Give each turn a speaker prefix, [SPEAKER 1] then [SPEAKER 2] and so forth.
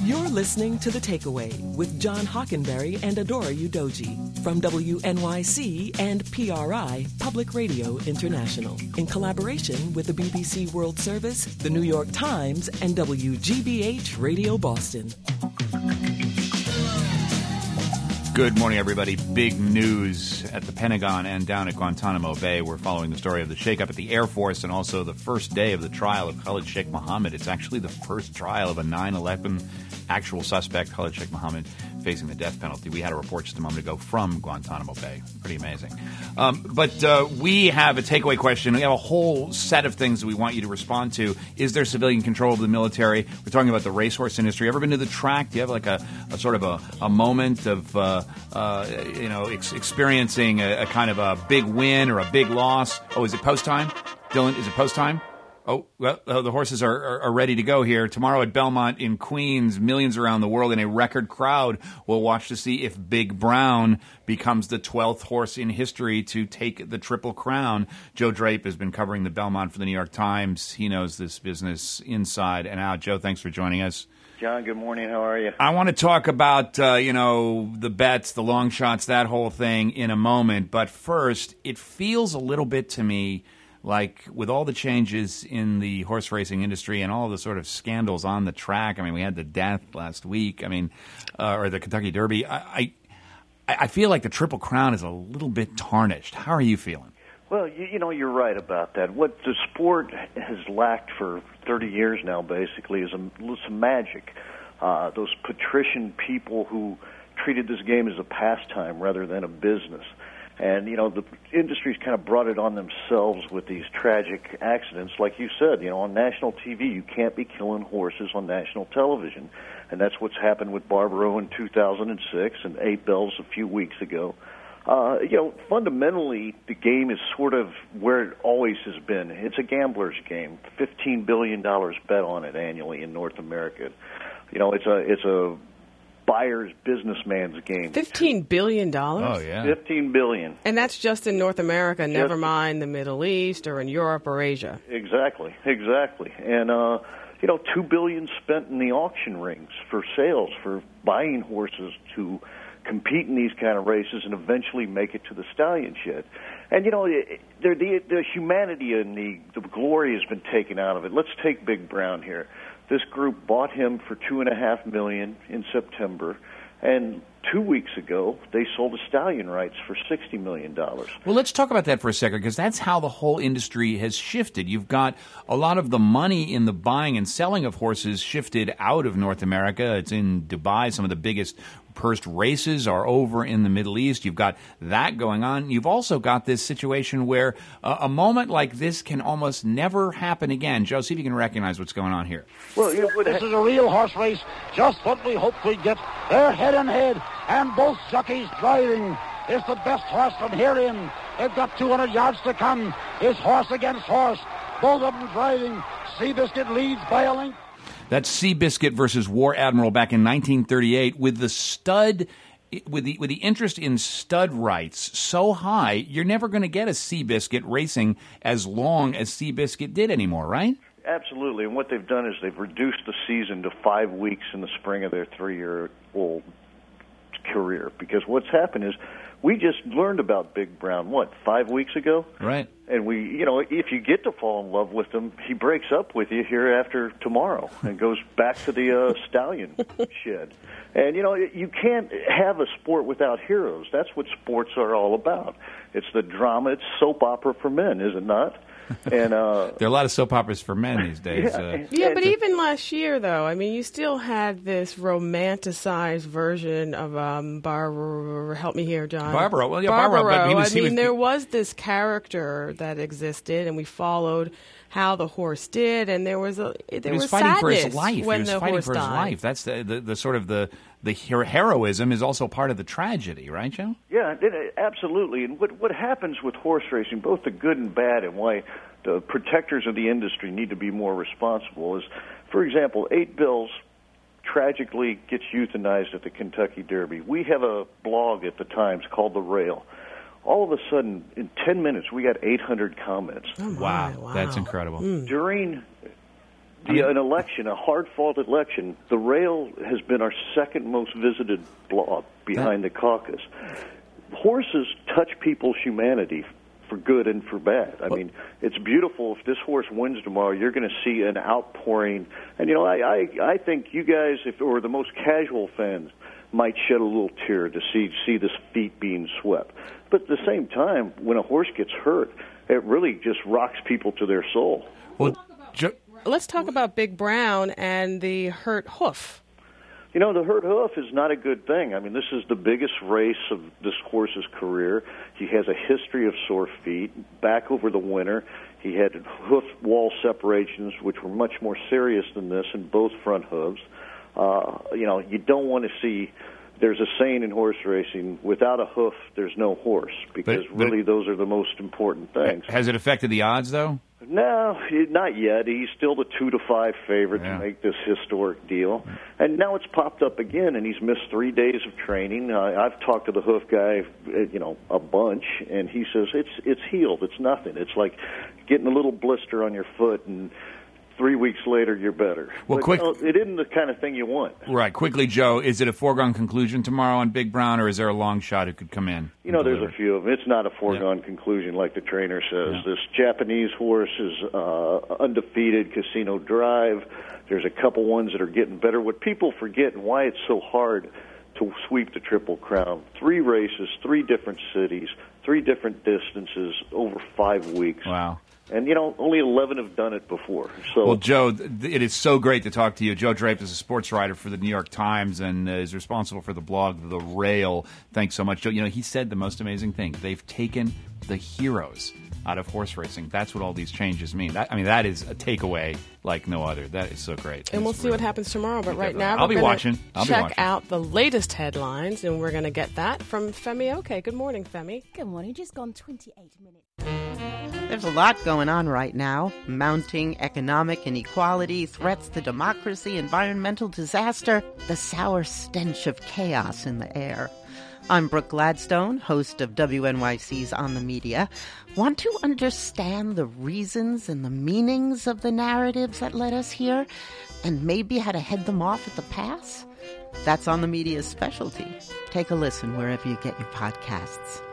[SPEAKER 1] You're listening to The Takeaway with John Hockenberry and Adora Udoji from WNYC and PRI, Public Radio International, in collaboration with the BBC World Service, the New York Times, and WGBH Radio Boston.
[SPEAKER 2] Good morning, everybody. Big news at the Pentagon and down at Guantanamo Bay. We're following the story of the shakeup at the Air Force and also the first day of the trial of Khalid Sheikh Mohammed. It's actually the first trial of a 9/11 actual suspect, Khalid Sheikh Mohammed, facing the death penalty. We had a report just a moment ago from Guantanamo Bay. Pretty amazing. But we have a takeaway question. We have a whole set of things that we want you to respond to. Is there civilian control of the military? We're talking about the racehorse industry. Ever been to the track? Do you have like a sort of a moment of experiencing a kind of a big win or a big loss? Oh, is it post time? Dylan, is it post time? Oh, well, the horses are ready to go here. Tomorrow at Belmont in Queens, millions around the world in a record crowd will watch to see if Big Brown becomes the 12th horse in history to take the Triple Crown. Joe Drape has been covering the Belmont for the New York Times. He knows this business inside and out. Joe, thanks for joining us.
[SPEAKER 3] John, good morning. How are you?
[SPEAKER 2] I want to talk about, the bets, the long shots, that whole thing in a moment. But first, it feels a little bit to me like with all the changes in the horse racing industry and all the sort of scandals on the track. I mean, we had the death last week. I mean, or the Kentucky Derby. I feel like the Triple Crown is a little bit tarnished. How are you feeling?
[SPEAKER 3] Well, you're right about that. What the sport has lacked for 30 years now, basically, is some magic. Those patrician people who treated this game as a pastime rather than a business. And, the industry's kind of brought it on themselves with these tragic accidents. Like you said, on national TV, you can't be killing horses on national television. And that's what's happened with Barbaro in 2006 and 8 Bells a few weeks ago. Fundamentally, the game is sort of where it always has been. It's a gambler's game. $15 billion bet on it annually in North America. It's a buyer's businessman's game.
[SPEAKER 4] $15 billion?
[SPEAKER 2] Oh, yeah.
[SPEAKER 3] $15 billion.
[SPEAKER 4] And that's just in North America, never mind the Middle East or in Europe or Asia.
[SPEAKER 3] Exactly. And, $2 billion spent in the auction rings for sales, for buying horses to compete in these kind of races and eventually make it to the stallion shed. And, the humanity and the glory has been taken out of it. Let's take Big Brown here. This group bought him for $2.5 million in September, and 2 weeks ago they sold the stallion rights for $60 million.
[SPEAKER 2] Well, let's talk about that for a second, because that's how the whole industry has shifted. You've got a lot of the money in the buying and selling of horses shifted out of North America. It's in Dubai. Some of the biggest pursed races are over in the Middle East. You've got that going on. You've also got this situation where a moment like this can almost never happen again. Joe, see if you can recognize what's going on here.
[SPEAKER 5] Well, this is a real horse race, just what we hope we get. They're head and head, and both jockeys driving. It's the best horse from here in. They've got 200 yards to come. It's horse against horse. Both of them driving. Seabiscuit leads by a length.
[SPEAKER 2] That's Seabiscuit versus War Admiral back in 1938 with the stud, with the interest in stud rights so high, you're never going to get a Seabiscuit racing as long as Seabiscuit did anymore, right?
[SPEAKER 3] Absolutely. And what they've done is they've reduced the season to 5 weeks in the spring of their 3-year-old career. Because what's happened is we just learned about Big Brown, 5 weeks ago?
[SPEAKER 2] Right.
[SPEAKER 3] And if you get to fall in love with him, he breaks up with you here after tomorrow and goes back to the stallion shed. And, you can't have a sport without heroes. That's what sports are all about. It's the drama. It's soap opera for men, is it not? And
[SPEAKER 2] there are a lot of soap operas for men these days.
[SPEAKER 4] Yeah, but even last year, though, I mean, you still had this romanticized version of Barbaro. Help me here, John.
[SPEAKER 2] Barbaro. Well, yeah,
[SPEAKER 4] Barbaro.
[SPEAKER 2] But
[SPEAKER 4] there was this character that existed, and we followed how the horse did, and there was
[SPEAKER 2] fighting for his life.
[SPEAKER 4] When
[SPEAKER 2] he was
[SPEAKER 4] the
[SPEAKER 2] fighting
[SPEAKER 4] horse
[SPEAKER 2] for his
[SPEAKER 4] died.
[SPEAKER 2] life. That's the sort of the heroism is also part of the tragedy, right, Joe?
[SPEAKER 3] Yeah, absolutely. And what happens with horse racing, both the good and bad, and why the protectors of the industry need to be more responsible is, for example, 8 Bills tragically gets euthanized at the Kentucky Derby. We have a blog at the Times called The Rail. All of a sudden, in 10 minutes, we got 800 comments.
[SPEAKER 4] Oh,
[SPEAKER 2] wow, that's incredible.
[SPEAKER 3] During An election, a hard-fought election. The Rail has been our second most visited blog behind the caucus. Horses touch people's humanity for good and for bad. I mean, it's beautiful. If this horse wins tomorrow, you're going to see an outpouring. And, I think you guys, or the most casual fans, might shed a little tear to see this feat being swept. But at the same time, when a horse gets hurt, it really just rocks people to their soul.
[SPEAKER 2] Well,
[SPEAKER 4] let's talk about Big Brown and the hurt hoof.
[SPEAKER 3] The hurt hoof is not a good thing. I mean, this is the biggest race of this horse's career. He has a history of sore feet. Back over the winter, he had hoof wall separations, which were much more serious than this in both front hooves. You don't want to see. There's a saying in horse racing: without a hoof, there's no horse. Because really, those are the most important things.
[SPEAKER 2] Has it affected the odds, though?
[SPEAKER 3] No, not yet. He's still the 2-5 favorite to make this historic deal. And now it's popped up again, and he's missed 3 days of training. I've talked to the hoof guy, a bunch, and he says it's healed. It's nothing. It's like getting a little blister on your foot, and 3 weeks later, you're better.
[SPEAKER 2] Well,
[SPEAKER 3] it isn't the kind of thing you want.
[SPEAKER 2] Right. Quickly, Joe, is it a foregone conclusion tomorrow on Big Brown, or is there a long shot who could come in?
[SPEAKER 3] There's a few of them. It's not a foregone conclusion like the trainer says. Yeah. This Japanese horse is undefeated, Casino Drive. There's a couple ones that are getting better. What people forget and why it's so hard to sweep the Triple Crown, 3 races, 3 different cities, 3 different distances over 5 weeks.
[SPEAKER 2] Wow.
[SPEAKER 3] And, only 11 have done it before. So,
[SPEAKER 2] well, Joe, it is so great to talk to you. Joe Drape is a sports writer for the New York Times and is responsible for the blog The Rail. Thanks so much, Joe. He said the most amazing thing. They've taken the heroes out of horse racing. That's what all these changes mean. That is a takeaway like no other. That is so great.
[SPEAKER 4] And we'll see what happens tomorrow. But right now,
[SPEAKER 2] I'll be watching.
[SPEAKER 4] Check out the latest headlines, and we're going to get that from Femi Oke. Good morning, Femi.
[SPEAKER 6] Good morning. Just gone 28 minutes.
[SPEAKER 7] There's a lot going on right now. Mounting economic inequality, threats to democracy, environmental disaster, the sour stench of chaos in the air. I'm Brooke Gladstone, host of WNYC's On the Media. Want to understand the reasons and the meanings of the narratives that led us here, and maybe how to head them off at the pass? That's On the Media's specialty. Take a listen wherever you get your podcasts.